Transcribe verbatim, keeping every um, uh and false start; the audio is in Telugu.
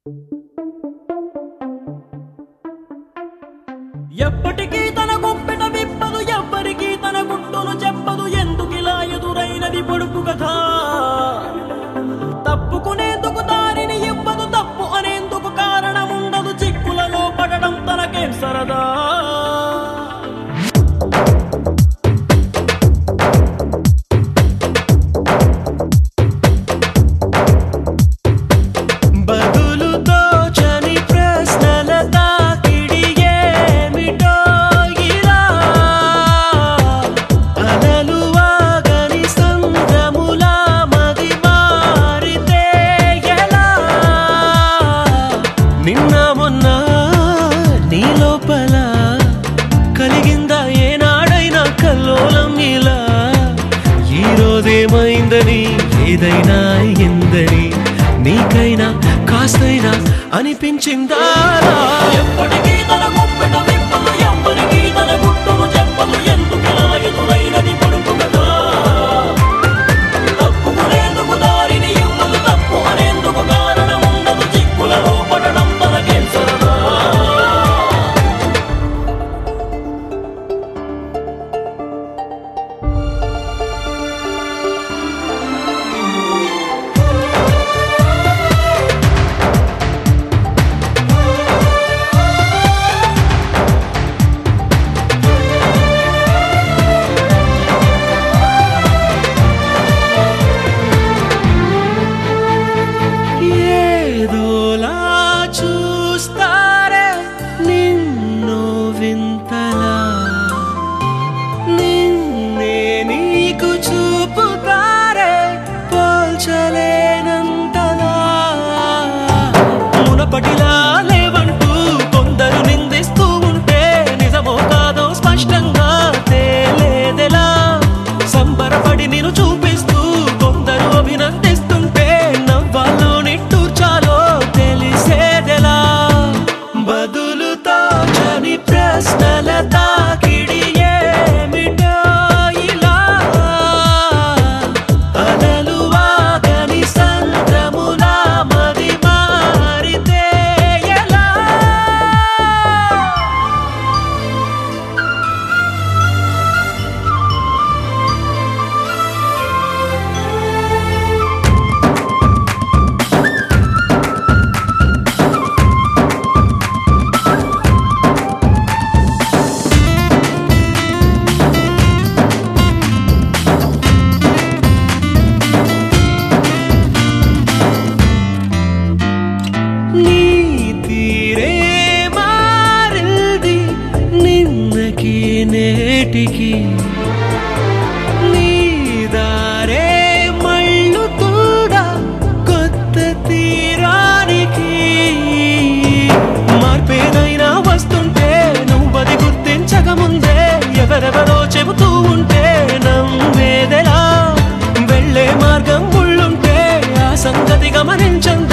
ఎప్పటికీ తన గుప్పెట విప్పదు, ఎవ్వరికీ తన గుట్టును చెప్పదు. ఎందుకిలా ఎదురైనది పొడుపు కథ? తప్పుకునేందుకు దారిని ఇవ్వదు, తప్పు అనేందుకు కారణం ఉండదు. చిక్కులలో పడడం తనకేం సరదా? ఏమైందని ఏదైనా ఎందని నీకైనా కాస్తైనా అనిపించిందా? ఎప్పటికీ తన గుప్పెట విప్పదు, ఎవ్వరికీ తన గుట్టును చెప్పదు. ఎందుకిలా ఎదురైనది పొడుపు కథ? తప్పుకునేందుకు దారిని ఇవ్వదు, తప్పు అనేందుకు కారణం ఉండదు. చిక్కులలో పడడం తనకేం సరదా? మునపటిలా లేవంటూ కొందరు నిందిస్తూ ఉంటే నిజమో కాదో స్పష్టంగా తేలేదెలా? సంబరపడి నిన్ను చూపిస్తూ కొందరు అభినందిస్తుంటే నవ్వాలో నిట్టూర్చాలో తెలిసేదెలా? బదులుతో చని ప్రశ్నల తాకిడి ఏమిటో ఇలా అలలు వాగని సంద్రములా మది మారితే ఎలా? నీ తీరే మారింది నిన్నకి నేటికి, నీ దారే మళ్ళు కూడా కొత్త తీరానికి. మార్పేదైనా వస్తుంటే నువ్వది గుర్తించకముందే ఎవరెవరో చెబుతూ ఉంటే నమ్మేదెలా? వెళ్ళే మార్గం ఉళ్ళుంటే ఆ సంగతి గమనించండి.